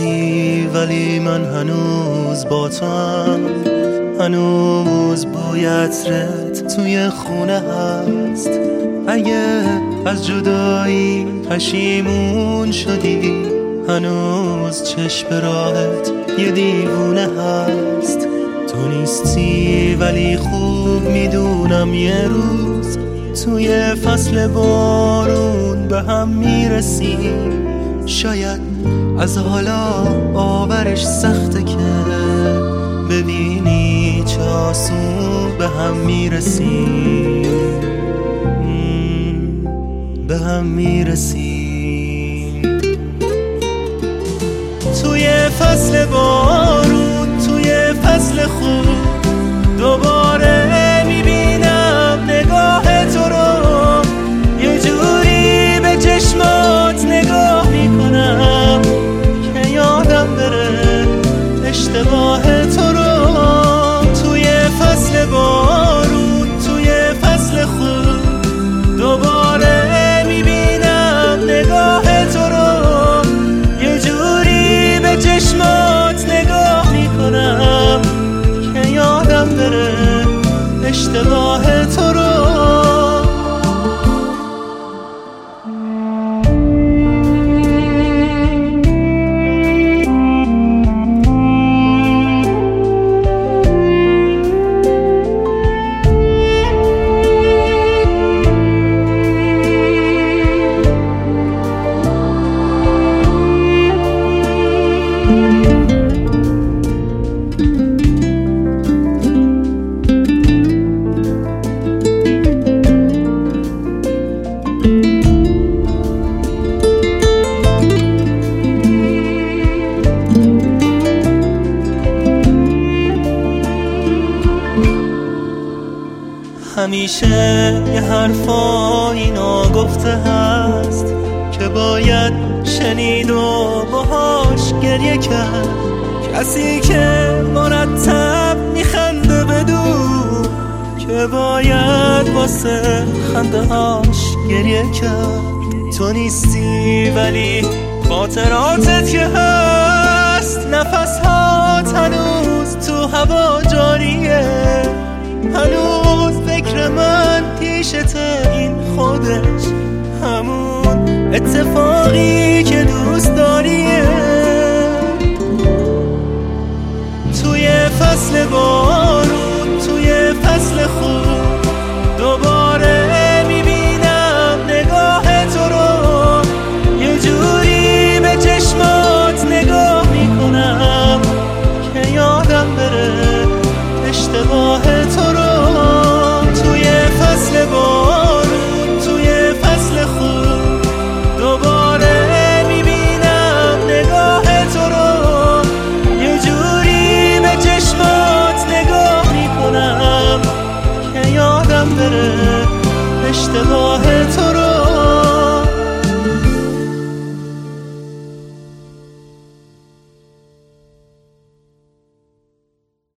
نیستی ولی من هنوز با تو هم، هنوز بوی عطرت توی خونه هست. اگه از جدایی پشیمون شدی، هنوز چشم راحت یه دیوونه هست. تو نیستی ولی خوب میدونم یه روز توی فصل بارون به هم میرسیم. شاید از حالا آورش سخته که ببینی چه آسون به هم میرسیم، به هم میرسیم. توی فصل بارون، توی فصل خوب، دوباره میبینم نگاه تو رو. یه جوری به چشمات نگاه میکنم که یادم بره اشتباه تو رو. توی فصل بارون، توی فصل خوب، دوباره میبینم نگاه تو رو. یه جوری به چشمات نگاه میکنم که یادم بره اشتباه تو رو. همیشه یه حرفایی ناگفته هست که باید شنید و باهاش گریه کرد. کسی که مرتب میخنده بدون که باید واسه خنده هاش گریه کرد. تو نیستی ولی خاطراتت که هست، نفس هات هنوز تو هوا جاریه. هنوز فکر من پیشته، این خودش همون اتفاقی که دوست داریه. توی فصل بارون، توی فصل خوب، دوباره میبینم نگاه تو رو. یه جوری به چشمات نگاه میکنم که یادم بره اشتباه تو رو. توی فصل بارون، توی فصل خوب، دوباره میبینم نگاه تو رو. یه جوری به چشمات نگاه میکنم که یادم بره اشتباه تو